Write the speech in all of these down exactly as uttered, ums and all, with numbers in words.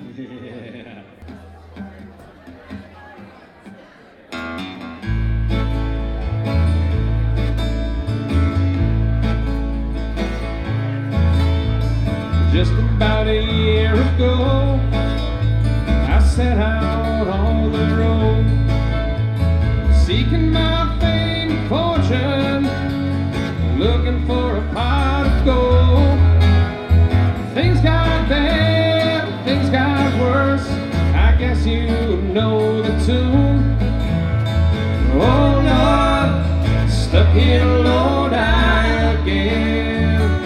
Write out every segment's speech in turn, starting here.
Yeah. Just about a year ago, I set out on the road, seeking my fame and fortune, looking for a pot of gold. Things got bad, things got worse, I guess you know the tune. Oh Lord, stuck here alone I again.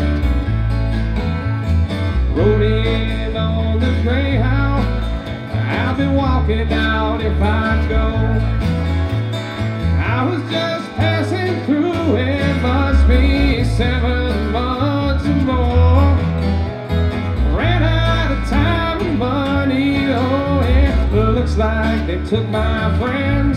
Rode in on the Greyhound, I'll be walking out if I go. I was just passing through, it must be seven months or more. Ran out of time and money, oh it looks like they took my friends.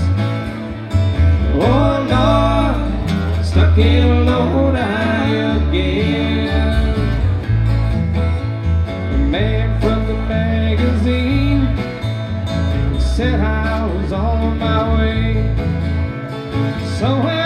Oh Lord, stuck here alone I again. Man from the magazine said I was on my way. So